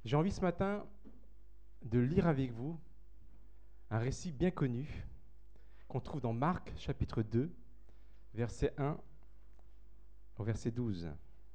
J'ai envie ce matin de lire avec vous un récit bien connu qu'on trouve dans Marc chapitre 2, verset 1 au verset 12.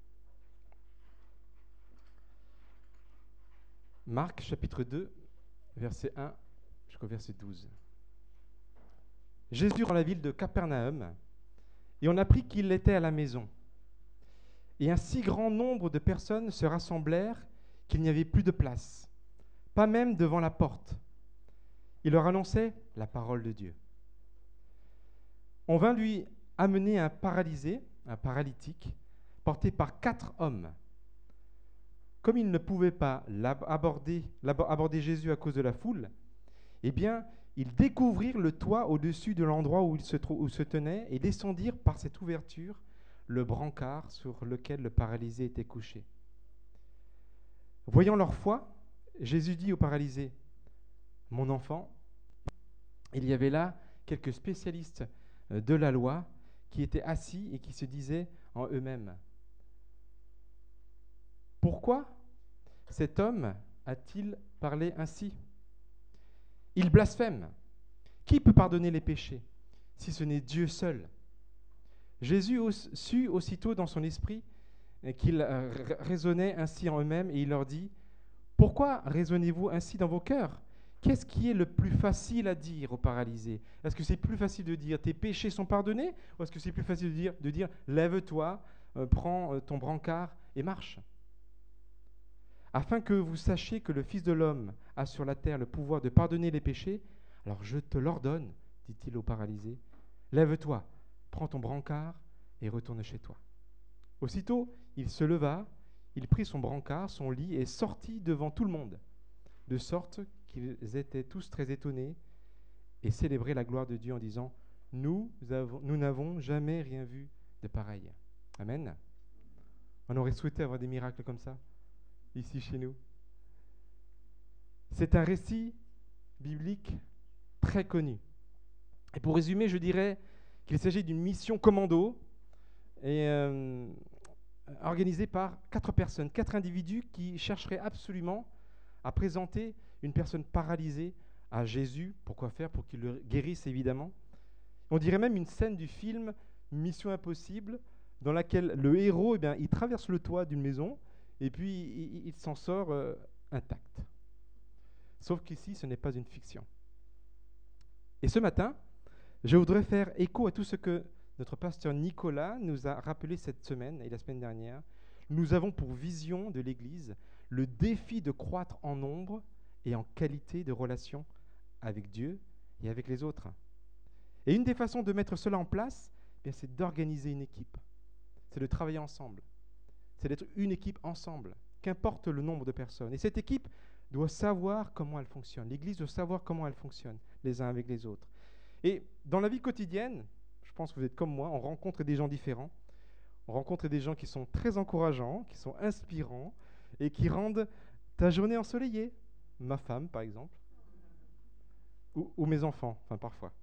Marc chapitre 2, verset 1 jusqu'au verset 12. Jésus dans la ville de Capernaum, et on apprit qu'il était à la maison. Et un si grand nombre de personnes se rassemblèrent qu'il n'y avait plus de place, pas même devant la porte. Il leur annonçait la parole de Dieu. On vint lui amener un paralysé, un paralytique, porté par 4 hommes. Comme ils ne pouvaient pas aborder Jésus à cause de la foule, eh bien, ils découvrirent le toit au-dessus de l'endroit où il se tenait et descendirent par cette ouverture le brancard sur lequel le paralysé était couché. Voyant leur foi, Jésus dit au paralysé, « Mon enfant, il y avait là quelques spécialistes de la loi qui étaient assis et qui se disaient en eux-mêmes, « Pourquoi cet homme a-t-il parlé ainsi ? Il blasphème. Qui peut pardonner les péchés, si ce n'est Dieu seul ?» Jésus sut aussitôt dans son esprit qu'ils raisonnaient ainsi en eux-mêmes, et il leur dit, « Pourquoi raisonnez-vous ainsi dans vos cœurs ? Qu'est-ce qui est le plus facile à dire aux paralysés ? Est-ce que c'est plus facile de dire, tes péchés sont pardonnés, ou est-ce que c'est plus facile de dire, lève-toi, prends ton brancard et marche ? Afin que vous sachiez que le Fils de l'homme a sur la terre le pouvoir de pardonner les péchés, alors je te l'ordonne, dit-il au paralysé, lève-toi, prends ton brancard et retourne chez toi. Aussitôt, il se leva, il prit son brancard, son lit, et sortit devant tout le monde, de sorte qu'ils étaient tous très étonnés et célébraient la gloire de Dieu en disant, nous n'avons jamais rien vu de pareil. Amen. On aurait souhaité avoir des miracles comme ça, ici chez nous. C'est un récit biblique très connu. Et pour résumer, je dirais qu'il s'agit d'une mission commando et organisée par 4 personnes, 4 individus qui chercheraient absolument à présenter une personne paralysée à Jésus. Pourquoi faire ? Pour qu'il le guérisse, évidemment. On dirait même une scène du film Mission Impossible, dans laquelle le héros, il traverse le toit d'une maison et puis il s'en sort intact. Sauf qu'ici, ce n'est pas une fiction. Et ce matin, je voudrais faire écho à tout ce que notre pasteur Nicolas nous a rappelé cette semaine et la semaine dernière. Nous avons pour vision de l'Église le défi de croître en nombre et en qualité de relation avec Dieu et avec les autres. Et une des façons de mettre cela en place, c'est d'organiser une équipe. C'est de travailler ensemble. C'est d'être une équipe ensemble, qu'importe le nombre de personnes. Et cette équipe doit savoir comment elle fonctionne. L'Église doit savoir comment elle fonctionne, les uns avec les autres. Et dans la vie quotidienne, je pense que vous êtes comme moi, on rencontre des gens différents. On rencontre des gens qui sont très encourageants, qui sont inspirants et qui rendent ta journée ensoleillée. Ma femme, par exemple, ou mes enfants, enfin parfois.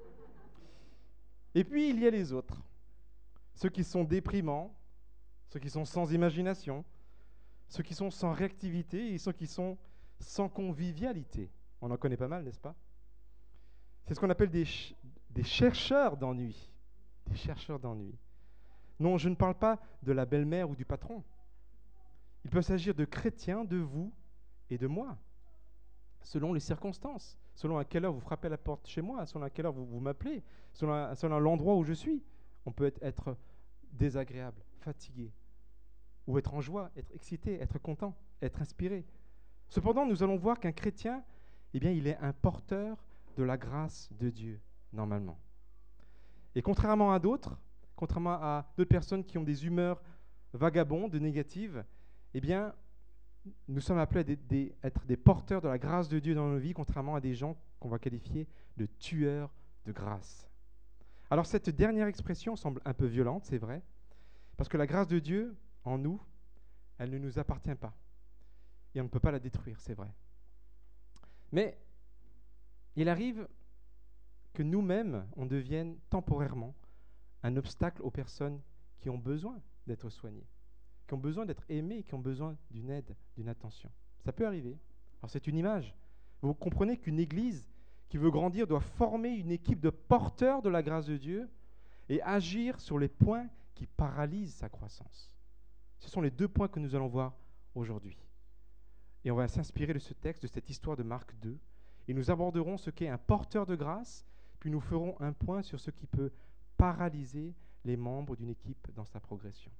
Et puis, il y a les autres. Ceux qui sont déprimants, ceux qui sont sans imagination, ceux qui sont sans réactivité et ceux qui sont sans convivialité. On en connaît pas mal, n'est-ce pas ? C'est ce qu'on appelle des chercheurs d'ennui. Des chercheurs d'ennui. Non, je ne parle pas de la belle-mère ou du patron. Il peut s'agir de chrétiens, de vous et de moi, selon les circonstances, selon à quelle heure vous frappez à la porte chez moi, selon à quelle heure vous m'appelez, selon l'endroit où je suis. On peut être désagréable, fatigué, ou être en joie, être excité, être content, être inspiré. Cependant, nous allons voir qu'un chrétien, il est un porteur de la grâce de Dieu, normalement. Et contrairement à d'autres personnes qui ont des humeurs vagabondes, négatives, nous sommes appelés à être des porteurs de la grâce de Dieu dans nos vies, contrairement à des gens qu'on va qualifier de tueurs de grâce. Alors cette dernière expression semble un peu violente, c'est vrai, parce que la grâce de Dieu en nous, elle ne nous appartient pas. Et on ne peut pas la détruire, c'est vrai. Mais il arrive que nous-mêmes, on devienne temporairement un obstacle aux personnes qui ont besoin d'être soignées. qui ont besoin d'être aimés, qui ont besoin d'une aide, d'une attention. Ça peut arriver. Alors c'est une image. Vous comprenez qu'une église qui veut grandir doit former une équipe de porteurs de la grâce de Dieu et agir sur les points qui paralysent sa croissance. Ce sont les 2 points que nous allons voir aujourd'hui. Et on va s'inspirer de ce texte, de cette histoire de Marc 2, et nous aborderons ce qu'est un porteur de grâce, puis nous ferons un point sur ce qui peut paralyser les membres d'une équipe dans sa progression.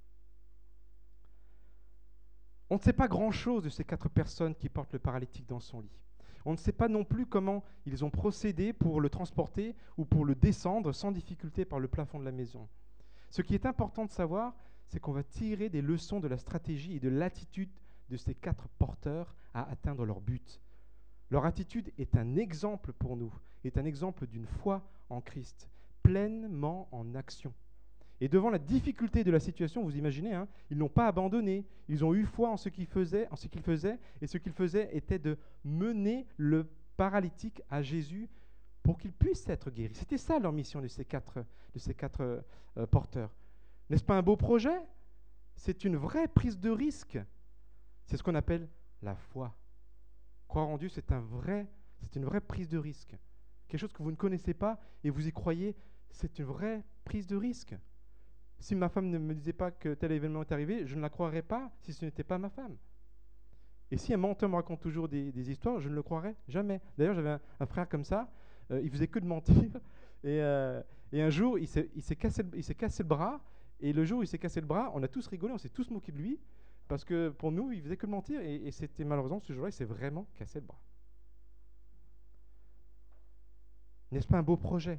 On ne sait pas grand-chose de ces 4 personnes qui portent le paralytique dans son lit. On ne sait pas non plus comment ils ont procédé pour le transporter ou pour le descendre sans difficulté par le plafond de la maison. Ce qui est important de savoir, c'est qu'on va tirer des leçons de la stratégie et de l'attitude de ces 4 porteurs à atteindre leur but. Leur attitude est un exemple pour nous, est un exemple d'une foi en Christ, pleinement en action. Et devant la difficulté de la situation, vous imaginez, ils n'ont pas abandonné, ils ont eu foi en ce qu'ils faisaient, et ce qu'ils faisaient était de mener le paralytique à Jésus pour qu'il puisse être guéri. C'était ça leur mission de ces quatre porteurs. N'est-ce pas un beau projet? C'est une vraie prise de risque. C'est ce qu'on appelle la foi. Croire en Dieu, c'est une vraie prise de risque. Quelque chose que vous ne connaissez pas et vous y croyez, c'est une vraie prise de risque. Si ma femme ne me disait pas que tel événement est arrivé, je ne la croirais pas si ce n'était pas ma femme. Et si un menteur me raconte toujours des histoires, je ne le croirais jamais. D'ailleurs, j'avais un frère comme ça, il faisait que de mentir. Et un jour, il s'est cassé le bras. Et le jour où il s'est cassé le bras, on a tous rigolé, on s'est tous moqués de lui. Parce que pour nous, il faisait que de mentir. Et c'était malheureusement, ce jour-là, il s'est vraiment cassé le bras. N'est-ce pas un beau projet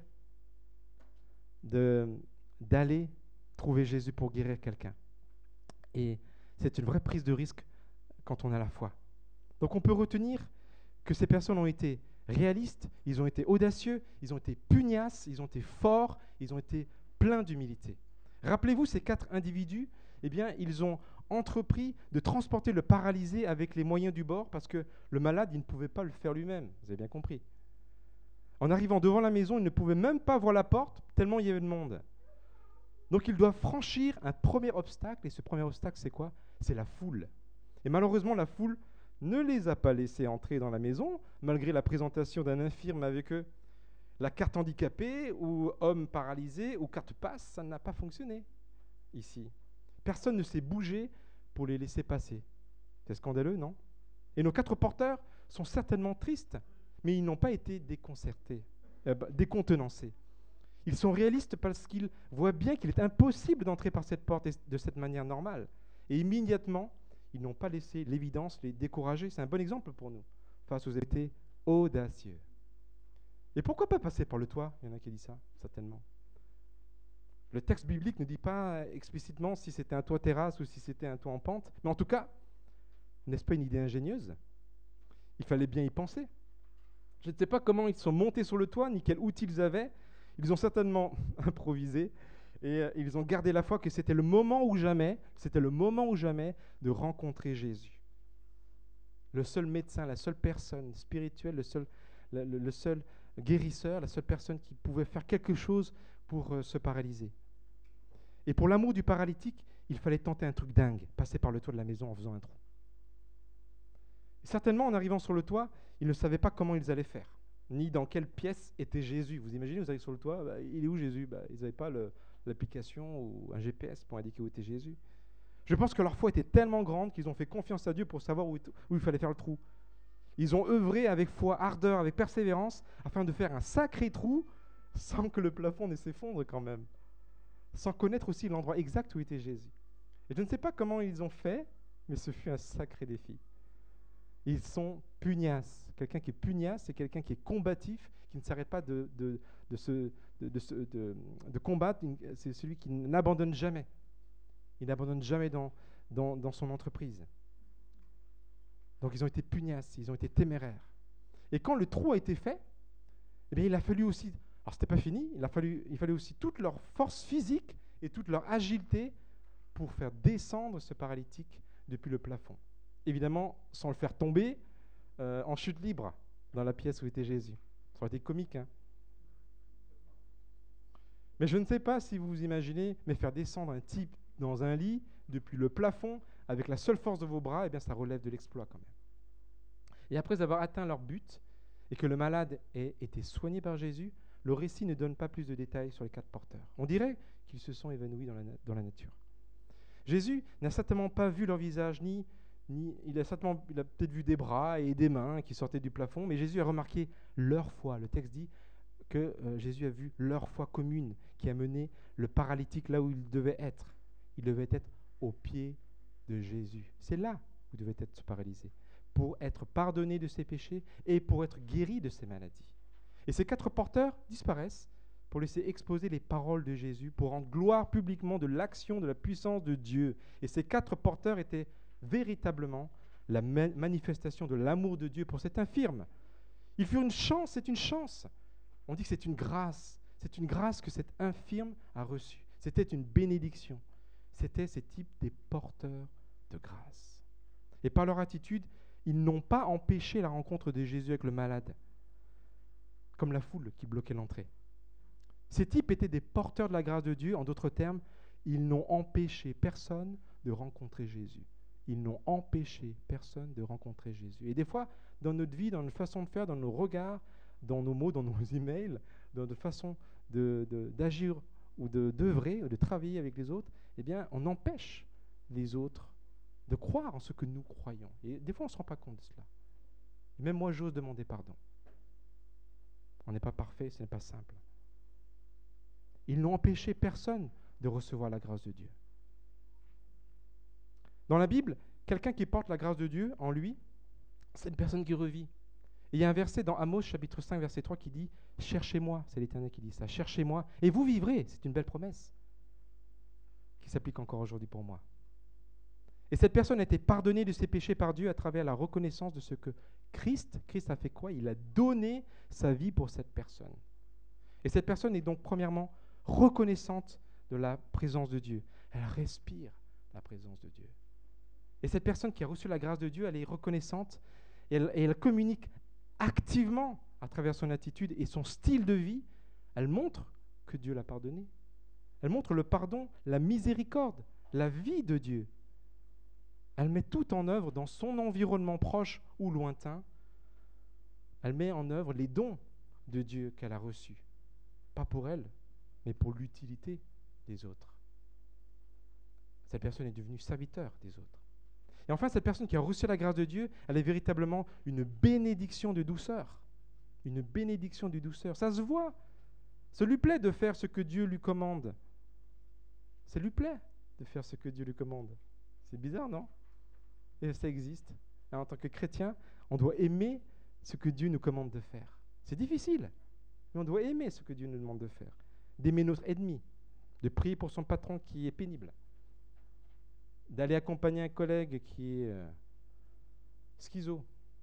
d'aller trouver Jésus pour guérir quelqu'un? Et c'est une vraie prise de risque quand on a la foi. Donc on peut retenir que ces personnes ont été réalistes, ils ont été audacieux, ils ont été pugnaces, ils ont été forts, ils ont été pleins d'humilité. Rappelez-vous, ces 4 individus, eh bien, ils ont entrepris de transporter le paralysé avec les moyens du bord parce que le malade, il ne pouvait pas le faire lui-même. Vous avez bien compris. En arrivant devant la maison, ils ne pouvaient même pas voir la porte tellement il y avait de monde. Donc ils doivent franchir un premier obstacle, et ce premier obstacle, c'est quoi? C'est la foule. Et malheureusement, la foule ne les a pas laissés entrer dans la maison, malgré la présentation d'un infirme avec eux. La carte handicapée, ou homme paralysé, ou carte passe, ça n'a pas fonctionné ici. Personne ne s'est bougé pour les laisser passer. C'est scandaleux, non? Et nos 4 porteurs sont certainement tristes, mais ils n'ont pas été décontenancés. Ils sont réalistes parce qu'ils voient bien qu'il est impossible d'entrer par cette porte de cette manière normale. Et immédiatement, ils n'ont pas laissé l'évidence les décourager. C'est un bon exemple pour nous, face aux étés audacieux. Et pourquoi pas passer par le toit? Il y en a qui disent ça, certainement. Le texte biblique ne dit pas explicitement si c'était un toit terrasse ou si c'était un toit en pente. Mais en tout cas, n'est-ce pas une idée ingénieuse? Il fallait bien y penser. Je ne sais pas comment ils sont montés sur le toit, ni quels outils ils avaient. Ils ont certainement improvisé et ils ont gardé la foi que c'était le moment ou jamais de rencontrer Jésus. Le seul médecin, la seule personne spirituelle, le seul guérisseur, la seule personne qui pouvait faire quelque chose pour se paralyser. Et pour l'amour du paralytique, il fallait tenter un truc dingue, passer par le toit de la maison en faisant un trou. Et certainement, en arrivant sur le toit, ils ne savaient pas comment ils allaient faire, ni dans quelle pièce était Jésus. Vous imaginez, vous arrivez sur le toit, il est où Jésus? Ils n'avaient pas l'application ou un GPS pour indiquer où était Jésus. Je pense que leur foi était tellement grande qu'ils ont fait confiance à Dieu pour savoir où il fallait faire le trou. Ils ont œuvré avec foi, ardeur, avec persévérance, afin de faire un sacré trou sans que le plafond ne s'effondre quand même, sans connaître aussi l'endroit exact où était Jésus. Et je ne sais pas comment ils ont fait, mais ce fut un sacré défi. Ils sont pugnaces. Quelqu'un qui est pugnace, c'est quelqu'un qui est combatif, qui ne s'arrête pas de combattre. C'est celui qui n'abandonne jamais. Il n'abandonne jamais dans son entreprise. Donc ils ont été pugnaces, ils ont été téméraires. Et quand le trou a été fait, eh bien, il a fallu aussi, alors c'était pas fini, il fallait aussi toute leur force physique et toute leur agilité pour faire descendre ce paralytique depuis le plafond. Évidemment, sans le faire tomber en chute libre dans la pièce où était Jésus. Ça aurait été comique, hein? Mais je ne sais pas si vous vous imaginez, mais faire descendre un type dans un lit depuis le plafond, avec la seule force de vos bras, eh bien, ça relève de l'exploit quand même. Et après avoir atteint leur but, et que le malade ait été soigné par Jésus, le récit ne donne pas plus de détails sur les 4 porteurs. On dirait qu'ils se sont évanouis dans la nature. Jésus n'a certainement pas vu leur visage, il a peut-être vu des bras et des mains qui sortaient du plafond, mais Jésus a remarqué leur foi. Le texte dit que Jésus a vu leur foi commune qui a mené le paralytique là où il devait être. Il devait être au pied de Jésus. C'est là où il devait être paralysé, pour être pardonné de ses péchés et pour être guéri de ses maladies. Et ces 4 porteurs disparaissent pour laisser exposer les paroles de Jésus, pour rendre gloire publiquement de l'action, de la puissance de Dieu. Et ces 4 porteurs étaient véritablement la manifestation de l'amour de Dieu pour cet infirme. Ils furent une chance, c'est une chance. On dit que c'est une grâce que cet infirme a reçue. C'était une bénédiction. C'était ces types des porteurs de grâce. Et par leur attitude, ils n'ont pas empêché la rencontre de Jésus avec le malade, comme la foule qui bloquait l'entrée. Ces types étaient des porteurs de la grâce de Dieu. En d'autres termes, ils n'ont empêché personne de rencontrer Jésus. Ils n'ont empêché personne de rencontrer Jésus. Et des fois, dans notre vie, dans notre façon de faire, dans nos regards, dans nos mots, dans nos emails, dans notre façon d'agir ou d'œuvrer, ou de travailler avec les autres, eh bien, on empêche les autres de croire en ce que nous croyons. Et des fois, on ne se rend pas compte de cela. Et même moi, j'ose demander pardon. On n'est pas parfait, ce n'est pas simple. Ils n'ont empêché personne de recevoir la grâce de Dieu. Dans la Bible, quelqu'un qui porte la grâce de Dieu en lui, c'est une personne qui revit. Et il y a un verset dans Amos, chapitre 5, verset 3, qui dit « Cherchez-moi », c'est l'Éternel qui dit ça, « Cherchez-moi, et vous vivrez ». C'est une belle promesse qui s'applique encore aujourd'hui pour moi. Et cette personne a été pardonnée de ses péchés par Dieu à travers la reconnaissance de ce que Christ a fait quoi? Il a donné sa vie pour cette personne. Et cette personne est donc premièrement reconnaissante de la présence de Dieu. Elle respire la présence de Dieu. Et cette personne qui a reçu la grâce de Dieu, elle est reconnaissante et elle communique activement à travers son attitude et son style de vie. Elle montre que Dieu l'a pardonné. Elle montre le pardon, la miséricorde, la vie de Dieu. Elle met tout en œuvre dans son environnement proche ou lointain. Elle met en œuvre les dons de Dieu qu'elle a reçus. Pas pour elle, mais pour l'utilité des autres. Cette personne est devenue serviteur des autres. Et enfin, cette personne qui a reçu la grâce de Dieu, elle est véritablement une bénédiction de douceur. Une bénédiction de douceur. Ça se voit. Ça lui plaît de faire ce que Dieu lui commande. Ça lui plaît de faire ce que Dieu lui commande. C'est bizarre, non? Et ça existe. Et en tant que chrétien, on doit aimer ce que Dieu nous commande de faire. C'est difficile, mais on doit aimer ce que Dieu nous demande de faire. D'aimer notre ennemi, de prier pour son patron qui est pénible, d'aller accompagner un collègue qui est schizo,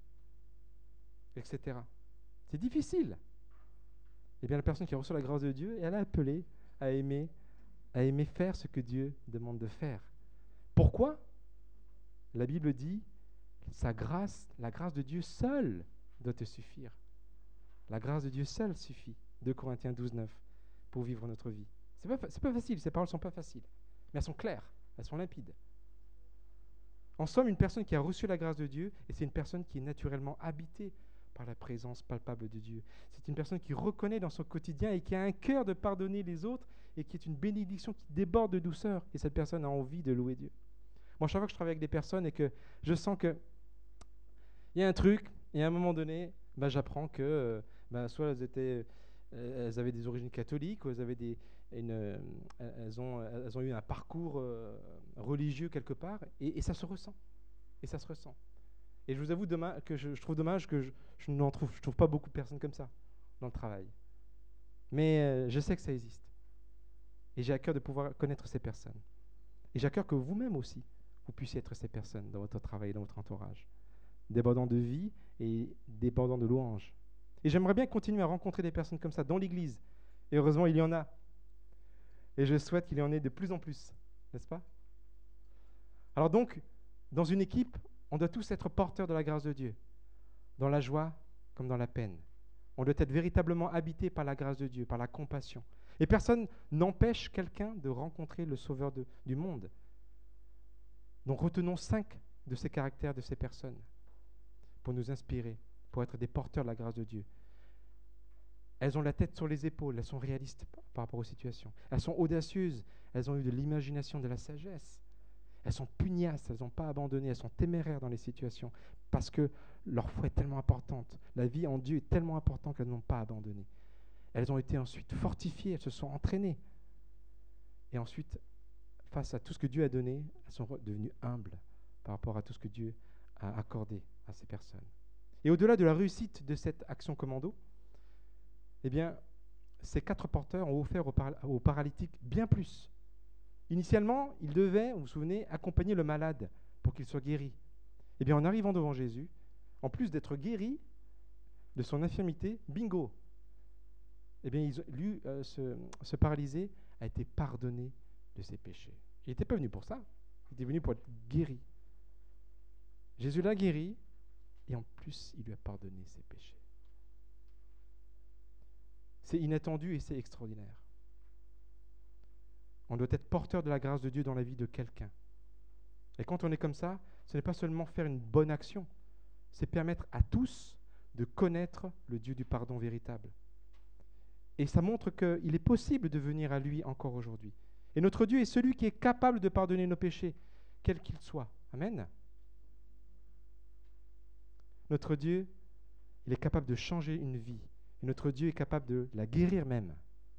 etc. C'est difficile. Eh bien, la personne qui a reçu la grâce de Dieu, elle est appelée à aimer faire ce que Dieu demande de faire. Pourquoi? La Bible dit sa grâce, la grâce de Dieu seule doit te suffire. La grâce de Dieu seule suffit. 2 Corinthiens 12, 9, pour vivre notre vie. C'est pas facile, ces paroles ne sont pas faciles, mais elles sont claires, elles sont limpides. En somme, une personne qui a reçu la grâce de Dieu, et c'est une personne qui est naturellement habitée par la présence palpable de Dieu. C'est une personne qui reconnaît dans son quotidien et qui a un cœur de pardonner les autres et qui est une bénédiction qui déborde de douceur. Et cette personne a envie de louer Dieu. Moi, chaque fois que je travaille avec des personnes et que je sens qu'il y a un truc, et à un moment donné, j'apprends que soit elles avaient des origines catholiques, ou elles ont eu un parcours religieux quelque part, et ça se ressent. Et ça se ressent. Et je vous avoue que je trouve dommage que je ne trouve pas beaucoup de personnes comme ça dans le travail. Mais je sais que ça existe. Et j'ai à cœur de pouvoir connaître ces personnes. Et j'ai à cœur que vous-même aussi, vous puissiez être ces personnes dans votre travail, dans votre entourage. Débordant de vie et débordant de louanges. Et j'aimerais bien continuer à rencontrer des personnes comme ça dans l'Église. Et heureusement, il y en a. Et je souhaite qu'il y en ait de plus en plus. N'est-ce pas? Alors donc, dans une équipe, on doit tous être porteurs de la grâce de Dieu, dans la joie comme dans la peine. On doit être véritablement habité par la grâce de Dieu, par la compassion. Et personne n'empêche quelqu'un de rencontrer le Sauveur du monde. Donc retenons 5 de ces caractères de ces personnes pour nous inspirer, pour être des porteurs de la grâce de Dieu. Elles ont la tête sur les épaules, elles sont réalistes par rapport aux situations. Elles sont audacieuses, elles ont eu de l'imagination, de la sagesse. Elles sont pugnaces, elles n'ont pas abandonné, elles sont téméraires dans les situations parce que leur foi est tellement importante. La vie en Dieu est tellement importante qu'elles n'ont pas abandonné. Elles ont été ensuite fortifiées, elles se sont entraînées. Et ensuite, face à tout ce que Dieu a donné, elles sont devenues humbles par rapport à tout ce que Dieu a accordé à ces personnes. Et au-delà de la réussite de cette action commando, eh bien, ces 4 porteurs ont offert aux paralytiques bien plus. Initialement, ils devaient, vous vous souvenez, accompagner le malade pour qu'il soit guéri. Eh bien, en arrivant devant Jésus, en plus d'être guéri de son infirmité, bingo, eh bien, ce paralysé a été pardonné de ses péchés. Il n'était pas venu pour ça, il était venu pour être guéri. Jésus l'a guéri et en plus, il lui a pardonné ses péchés. C'est inattendu et c'est extraordinaire. On doit être porteur de la grâce de Dieu dans la vie de quelqu'un. Et quand on est comme ça, ce n'est pas seulement faire une bonne action, c'est permettre à tous de connaître le Dieu du pardon véritable. Et ça montre qu'il est possible de venir à lui encore aujourd'hui. Et notre Dieu est celui qui est capable de pardonner nos péchés, quels qu'ils soient. Amen. Notre Dieu, il est capable de changer une vie. Et notre Dieu est capable de la guérir même.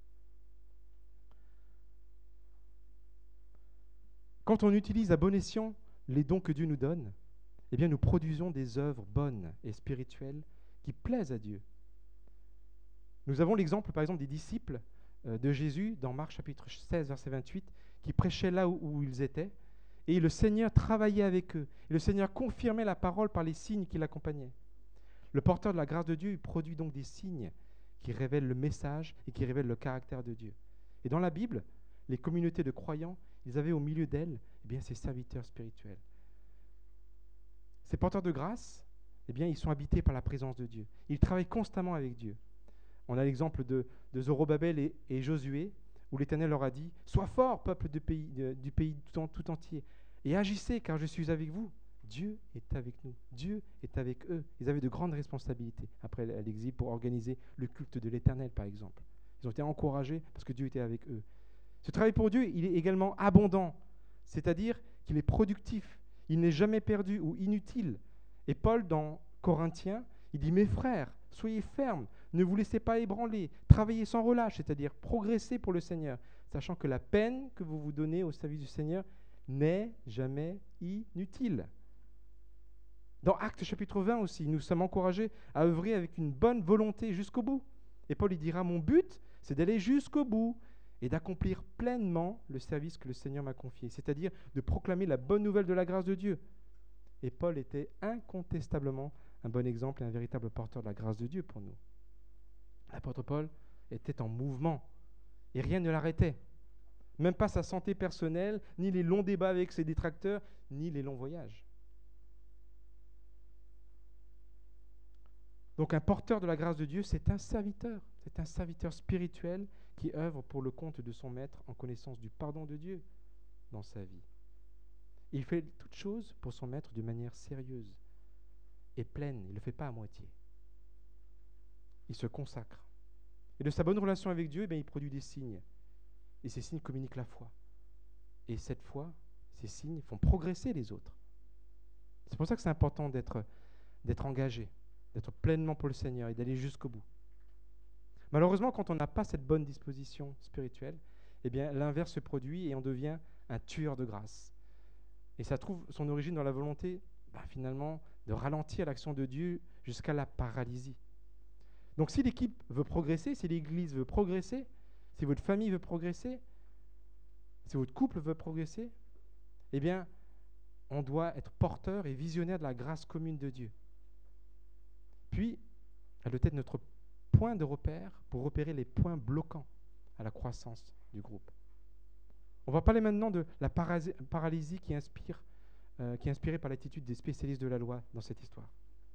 Quand on utilise à bon escient les dons que Dieu nous donne, eh bien nous produisons des œuvres bonnes et spirituelles qui plaisent à Dieu. Nous avons l'exemple, par exemple, des disciples de Jésus dans Marc chapitre 16, verset 28, qui prêchaient là où ils étaient, et le Seigneur travaillait avec eux. Et le Seigneur confirmait la parole par les signes qui l'accompagnaient. Le porteur de la grâce de Dieu, il produit donc des signes qui révèlent le message et qui révèlent le caractère de Dieu. Et dans la Bible, les communautés de croyants, ils avaient au milieu d'elles ces serviteurs spirituels. Ces porteurs de grâce, ils sont habités par la présence de Dieu. Ils travaillent constamment avec Dieu. On a l'exemple de Zorobabel et Josué, où l'Éternel leur a dit « Sois fort, peuple du pays tout entier, et agissez, car je suis avec vous. » Dieu est avec nous. Dieu est avec eux. Ils avaient de grandes responsabilités après l'exil pour organiser le culte de l'Éternel, par exemple. Ils ont été encouragés parce que Dieu était avec eux. Ce travail pour Dieu, il est également abondant, c'est-à-dire qu'il est productif. Il n'est jamais perdu ou inutile. Et Paul, dans Corinthiens, il dit « Mes frères, soyez fermes, ne vous laissez pas ébranler, travaillez sans relâche, c'est-à-dire progressez pour le Seigneur, sachant que la peine que vous vous donnez au service du Seigneur n'est jamais inutile. » Dans Actes chapitre 20 aussi, nous sommes encouragés à œuvrer avec une bonne volonté jusqu'au bout. Et Paul, il dira « Mon but, c'est d'aller jusqu'au bout et d'accomplir pleinement le service que le Seigneur m'a confié, c'est-à-dire de proclamer la bonne nouvelle de la grâce de Dieu. » Et Paul était incontestablement un bon exemple et un véritable porteur de la grâce de Dieu pour nous. L'apôtre Paul était en mouvement et rien ne l'arrêtait. Même pas sa santé personnelle, ni les longs débats avec ses détracteurs, ni les longs voyages. Donc un porteur de la grâce de Dieu, c'est un serviteur spirituel qui œuvre pour le compte de son maître en connaissance du pardon de Dieu dans sa vie. Il fait toutes choses pour son maître de manière sérieuse et pleine, il ne le fait pas à moitié. Il se consacre. Et de sa bonne relation avec Dieu, il produit des signes. Et ces signes communiquent la foi. Et cette foi, ces signes font progresser les autres. C'est pour ça que c'est important d'être engagé, d'être pleinement pour le Seigneur et d'aller jusqu'au bout. Malheureusement, quand on n'a pas cette bonne disposition spirituelle, l'inverse se produit et on devient un tueur de grâce. Et ça trouve son origine dans la volonté, finalement, de ralentir l'action de Dieu jusqu'à la paralysie. Donc si l'équipe veut progresser, si l'Église veut progresser, si votre famille veut progresser, si votre couple veut progresser, on doit être porteur et visionnaire de la grâce commune de Dieu. Puis, elle doit être notre point de repère pour repérer les points bloquants à la croissance du groupe. On va parler maintenant de la paralysie qui est inspirée par l'attitude des spécialistes de la loi dans cette histoire.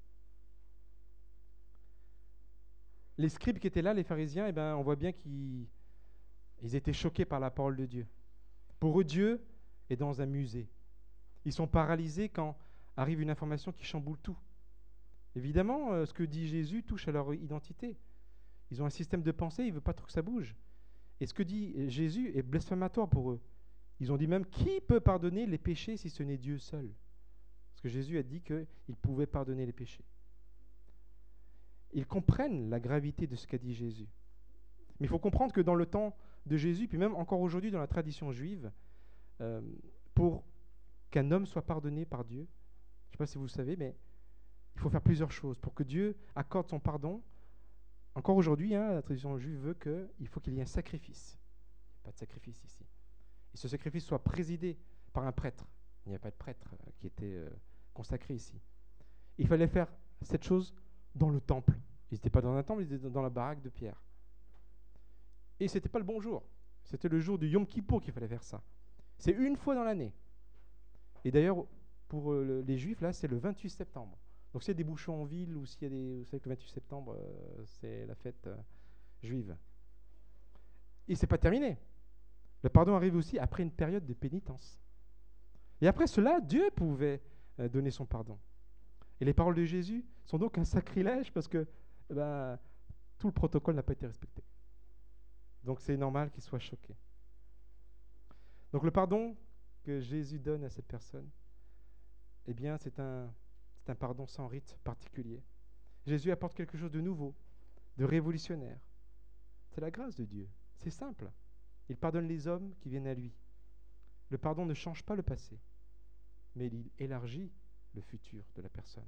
Les scribes qui étaient là, les pharisiens, on voit bien qu'ils étaient choqués par la parole de Dieu. Pour eux, Dieu est dans un musée. Ils sont paralysés quand arrive une information qui chamboule tout. Évidemment, ce que dit Jésus touche à leur identité. Ils ont un système de pensée, il ne veut pas trop que ça bouge. Et ce que dit Jésus est blasphématoire pour eux. Ils ont dit même, qui peut pardonner les péchés si ce n'est Dieu seul? Parce que Jésus a dit qu'il pouvait pardonner les péchés. Ils comprennent la gravité de ce qu'a dit Jésus. Mais il faut comprendre que dans le temps de Jésus, puis même encore aujourd'hui dans la tradition juive, pour qu'un homme soit pardonné par Dieu, je ne sais pas si vous le savez, mais il faut faire plusieurs choses. Pour que Dieu accorde son pardon, encore aujourd'hui, la tradition juive veut qu'il faut qu'il y ait un sacrifice. Il n'y a pas de sacrifice ici. Et ce sacrifice soit présidé par un prêtre. Il n'y a pas de prêtre qui était consacré ici. Il fallait faire cette chose dans le temple. Ils n'étaient pas dans un temple, ils étaient dans la baraque de Pierre. Et ce n'était pas le bon jour. C'était le jour du Yom Kippour qu'il fallait faire ça. C'est une fois dans l'année. Et d'ailleurs, pour les Juifs, là, c'est le 28 septembre. Donc s'il y a des bouchons en ville ou s'il y a des... Vous savez que le 28 septembre, c'est la fête juive. Et c'est pas terminé. Le pardon arrive aussi après une période de pénitence. Et après cela, Dieu pouvait donner son pardon. Et les paroles de Jésus sont donc un sacrilège parce que tout le protocole n'a pas été respecté. Donc c'est normal qu'il soit choqué. Donc le pardon que Jésus donne à cette personne, eh bien c'est un pardon sans rite particulier. Jésus apporte quelque chose de nouveau, de révolutionnaire. C'est la grâce de Dieu. C'est simple. Il pardonne les hommes qui viennent à lui. Le pardon ne change pas le passé, mais il élargit le futur de la personne.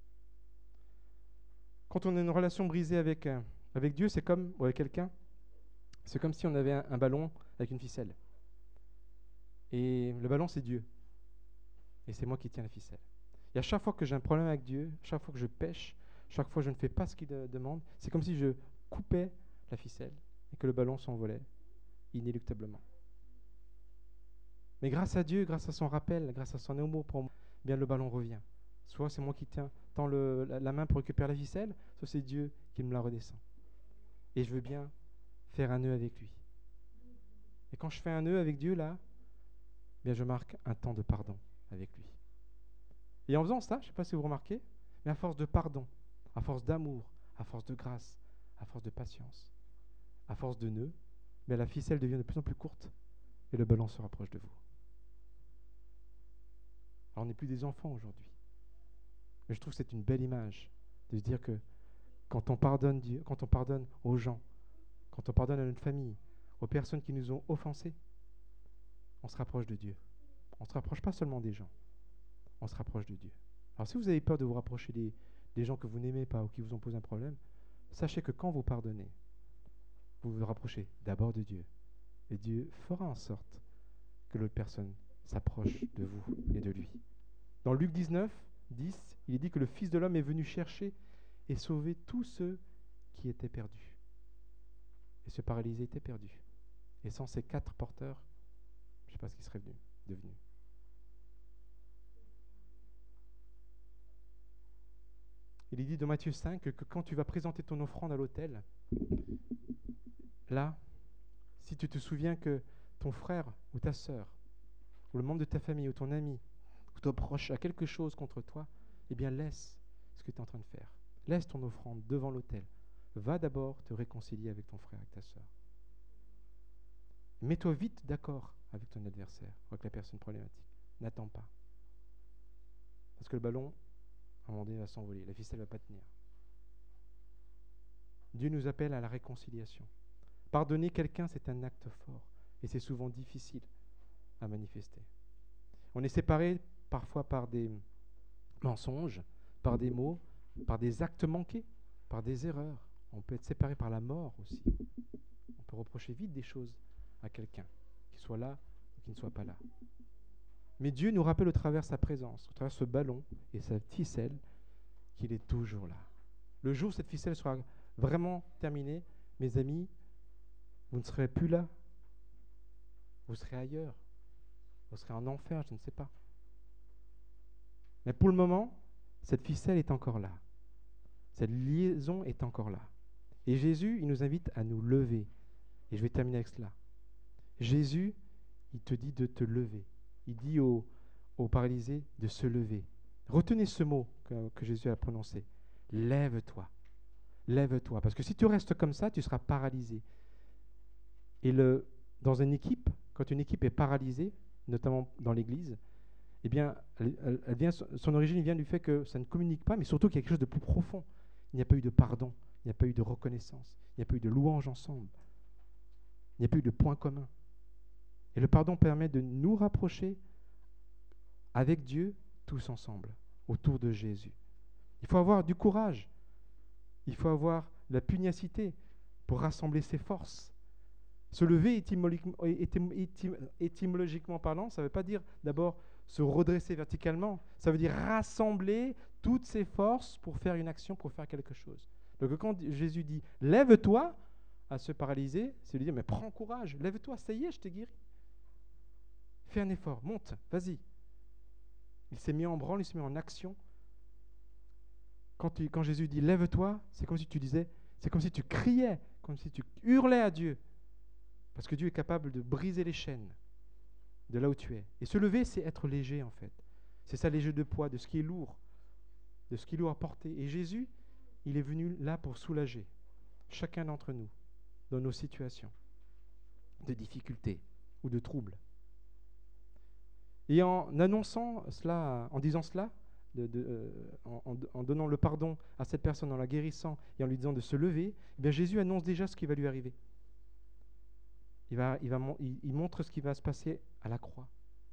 Quand on a une relation brisée avec Dieu, c'est comme, ou avec quelqu'un, c'est comme si on avait un ballon avec une ficelle. Et le ballon, c'est Dieu. Et c'est moi qui tiens la ficelle. Et à chaque fois que j'ai un problème avec Dieu, chaque fois que je pêche, chaque fois que je ne fais pas ce qu'il demande, c'est comme si je coupais la ficelle et que le ballon s'envolait inéluctablement. Mais grâce à Dieu, grâce à son rappel, grâce à son amour pour moi, bien le ballon revient. Soit c'est moi qui tends la main pour récupérer la ficelle, soit c'est Dieu qui me la redescend. Et je veux bien faire un nœud avec lui. Et quand je fais un nœud avec Dieu, là, bien je marque un temps de pardon avec lui. Et en faisant ça, je ne sais pas si vous remarquez, mais à force de pardon, à force d'amour, à force de grâce, à force de patience, à force de nœuds, bien la ficelle devient de plus en plus courte et le ballon se rapproche de vous. Alors on n'est plus des enfants aujourd'hui. Mais je trouve que c'est une belle image de se dire que quand on pardonne Dieu, quand on pardonne aux gens, quand on pardonne à notre famille, aux personnes qui nous ont offensés, on se rapproche de Dieu. On ne se rapproche pas seulement des gens, on se rapproche de Dieu. Alors si vous avez peur de vous rapprocher des gens que vous n'aimez pas ou qui vous ont posé un problème, sachez que quand vous pardonnez, vous vous rapprochez d'abord de Dieu. Et Dieu fera en sorte que l'autre personne s'approche de vous et de lui. Dans Luc 19, 10, il est dit que le Fils de l'homme est venu chercher et sauver tous ceux qui étaient perdus. Et ce paralysé était perdu. Et sans ces 4 porteurs, je ne sais pas ce qu'il serait devenu. Il est dit dans Matthieu 5 que quand tu vas présenter ton offrande à l'autel, là, si tu te souviens que ton frère ou ta sœur, ou le membre de ta famille, ou ton ami, ou ton proche a quelque chose contre toi, eh bien laisse ce que tu es en train de faire. Laisse ton offrande devant l'autel. Va d'abord te réconcilier avec ton frère, avec ta sœur. Mets-toi vite d'accord avec ton adversaire, avec la personne problématique. N'attends pas. Parce que le ballon, à un moment donné, va s'envoler. La ficelle ne va pas tenir. Dieu nous appelle à la réconciliation. Pardonner quelqu'un, c'est un acte fort. Et c'est souvent difficile à manifester. On est séparé parfois par des mensonges, par des mots, par des actes manqués, par des erreurs. On peut être séparé par la mort aussi. On peut reprocher vite des choses à quelqu'un, qu'il soit là ou qu'il ne soit pas là. Mais Dieu nous rappelle au travers de sa présence, au travers de ce ballon et sa ficelle, qu'il est toujours là. Le jour où cette ficelle sera vraiment terminée, mes amis, vous ne serez plus là. Vous serez ailleurs. Vous serez en enfer, je ne sais pas. Mais pour le moment, cette ficelle est encore là. Cette liaison est encore là. Et Jésus, il nous invite à nous lever. Et je vais terminer avec cela. Jésus, il te dit de te lever. Il dit aux au paralysé de se lever. Retenez ce mot que Jésus a prononcé. Lève-toi. Lève-toi. Parce que si tu restes comme ça, tu seras paralysé. Et dans une équipe, quand une équipe est paralysée, notamment dans l'Église, eh bien, son origine vient du fait que ça ne communique pas, mais surtout qu'il y a quelque chose de plus profond. Il n'y a pas eu de pardon, il n'y a pas eu de reconnaissance, il n'y a pas eu de louange ensemble, il n'y a pas eu de point commun. Et le pardon permet de nous rapprocher avec Dieu tous ensemble, autour de Jésus. Il faut avoir du courage, il faut avoir la pugnacité pour rassembler ses forces. Se lever étymologiquement parlant, ça ne veut pas dire d'abord se redresser verticalement, ça veut dire rassembler toutes ses forces pour faire une action, pour faire quelque chose. Donc quand Jésus dit « lève-toi » à ce paralysé, c'est lui dire « mais prends courage, lève-toi, ça y est, je t'ai guéri. Fais un effort, monte, vas-y. » Il s'est mis en branle, il s'est mis en action. Quand Jésus dit « lève-toi », c'est comme si tu disais, c'est comme si tu criais, comme si tu hurlais à Dieu. Parce que Dieu est capable de briser les chaînes de là où tu es. Et se lever, c'est être léger en fait. C'est ça, léger de poids, de ce qui est lourd, de ce qui est lourd à porter. Et Jésus, il est venu là pour soulager chacun d'entre nous dans nos situations de difficulté ou de trouble. Et en annonçant cela, en disant cela, en donnant le pardon à cette personne, en la guérissant et en lui disant de se lever, eh bien Jésus annonce déjà ce qui va lui arriver. Il montre ce qui va se passer à la croix.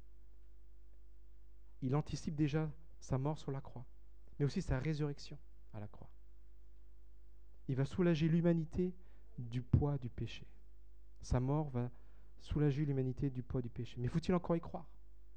Il anticipe déjà sa mort sur la croix, mais aussi sa résurrection à la croix. Il va soulager l'humanité du poids du péché. Sa mort va soulager l'humanité du poids du péché. Mais faut-il encore y croire?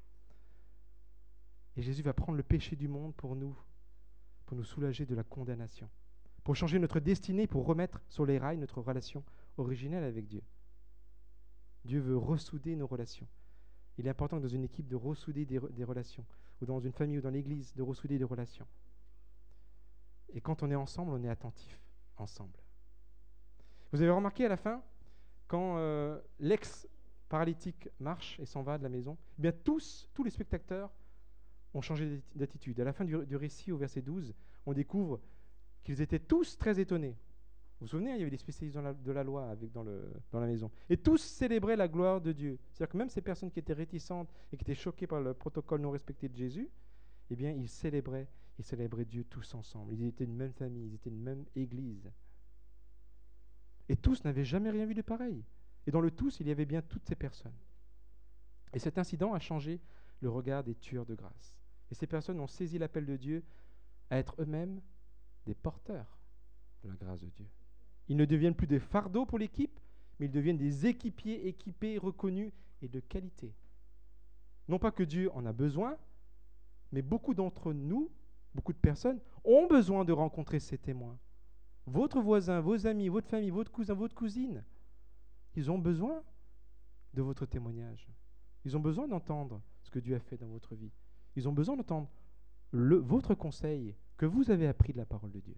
Et Jésus va prendre le péché du monde pour nous soulager de la condamnation, pour changer notre destinée, pour remettre sur les rails notre relation originelle avec Dieu. Dieu veut ressouder nos relations. Il est important que dans une équipe de ressouder des relations, ou dans une famille ou dans l'église, de ressouder des relations. Et quand on est ensemble, on est attentif ensemble. Vous avez remarqué à la fin, quand l'ex-paralytique marche et s'en va de la maison, eh bien tous les spectateurs ont changé d'attitude. À la fin du récit, au verset 12, on découvre qu'ils étaient tous très étonnés. Vous vous souvenez, il y avait des spécialistes de la loi dans la maison. Et tous célébraient la gloire de Dieu. C'est-à-dire que même ces personnes qui étaient réticentes et qui étaient choquées par le protocole non respecté de Jésus, eh bien, ils célébraient Dieu tous ensemble. Ils étaient une même famille, ils étaient une même église. Et tous n'avaient jamais rien vu de pareil. Et dans le tous, il y avait bien toutes ces personnes. Et cet incident a changé le regard des tueurs de grâce. Et ces personnes ont saisi l'appel de Dieu à être eux-mêmes des porteurs de la grâce de Dieu. Ils ne deviennent plus des fardeaux pour l'équipe, mais ils deviennent des équipiers équipés, reconnus et de qualité. Non pas que Dieu en a besoin, mais beaucoup d'entre nous, beaucoup de personnes, ont besoin de rencontrer ces témoins. Votre voisin, vos amis, votre famille, votre cousin, votre cousine, ils ont besoin de votre témoignage. Ils ont besoin d'entendre ce que Dieu a fait dans votre vie. Ils ont besoin d'entendre votre conseil que vous avez appris de la parole de Dieu.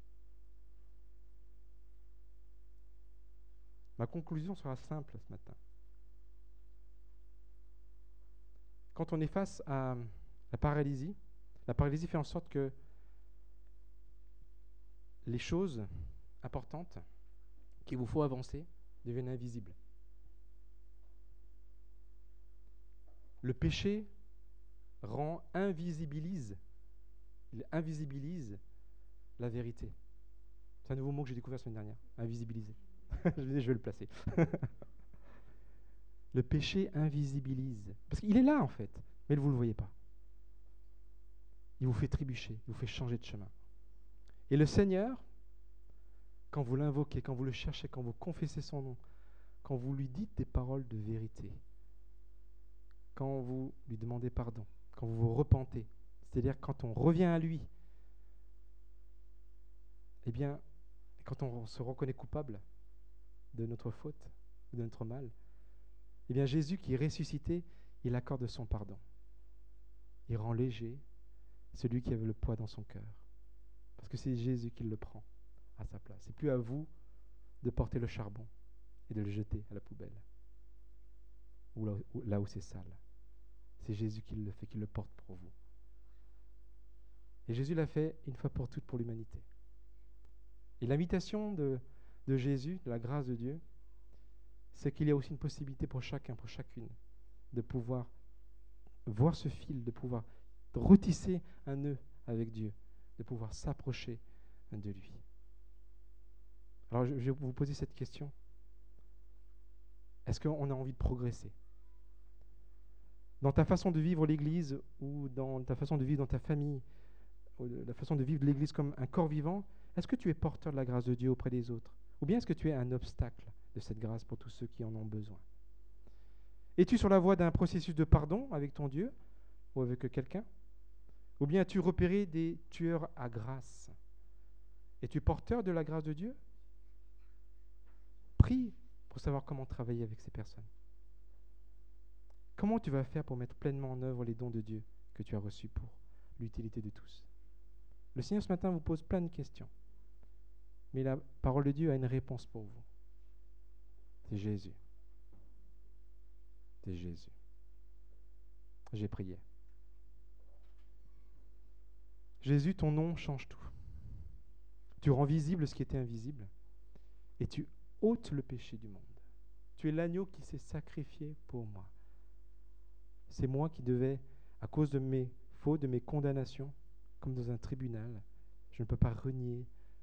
Ma conclusion sera simple ce matin. Quand on est face à la paralysie fait en sorte que les choses importantes qu'il vous faut avancer deviennent invisibles. Le péché invisibilise la vérité. C'est un nouveau mot que j'ai découvert la semaine dernière, invisibiliser. Je vais le placer. Le péché invisibilise. Parce qu'il est là, en fait, mais vous ne le voyez pas. Il vous fait trébucher, il vous fait changer de chemin. Et le Seigneur, quand vous l'invoquez, quand vous le cherchez, quand vous confessez son nom, quand vous lui dites des paroles de vérité, quand vous lui demandez pardon, quand vous vous repentez, c'est-à-dire quand on revient à lui, eh bien, quand on se reconnaît coupable de notre faute, de notre mal, eh bien Jésus qui est ressuscité, il accorde son pardon. Il rend léger celui qui avait le poids dans son cœur. Parce que c'est Jésus qui le prend à sa place. C'est plus à vous de porter le charbon et de le jeter à la poubelle, ou là où c'est sale. C'est Jésus qui le fait, qui le porte pour vous. Et Jésus l'a fait une fois pour toutes pour l'humanité. Et l'invitation de Jésus, de la grâce de Dieu, c'est qu'il y a aussi une possibilité pour chacun, pour chacune, de pouvoir voir ce fil, de pouvoir retisser un nœud avec Dieu, de pouvoir s'approcher de lui. Alors je vais vous poser cette question. Est-ce qu'on a envie de progresser dans ta façon de vivre l'Église ou dans ta façon de vivre dans ta famille, ou la façon de vivre l'Église comme un corps vivant? Est-ce que tu es porteur de la grâce de Dieu auprès des autres? Ou bien est-ce que tu es un obstacle de cette grâce pour tous ceux qui en ont besoin? Es-tu sur la voie d'un processus de pardon avec ton Dieu ou avec quelqu'un? Ou bien as-tu repéré des tueurs à grâce? Es-tu porteur de la grâce de Dieu? Prie pour savoir comment travailler avec ces personnes. Comment tu vas faire pour mettre pleinement en œuvre les dons de Dieu que tu as reçus pour l'utilité de tous? Le Seigneur ce matin vous pose plein de questions. Mais la parole de Dieu a une réponse pour vous. C'est Jésus. C'est Jésus. J'ai prié. Jésus, ton nom change tout. Tu rends visible ce qui était invisible et tu ôtes le péché du monde. Tu es l'agneau qui s'est sacrifié pour moi. C'est moi qui devais, à cause de mes fautes, de mes condamnations, comme dans un tribunal, je ne peux pas renier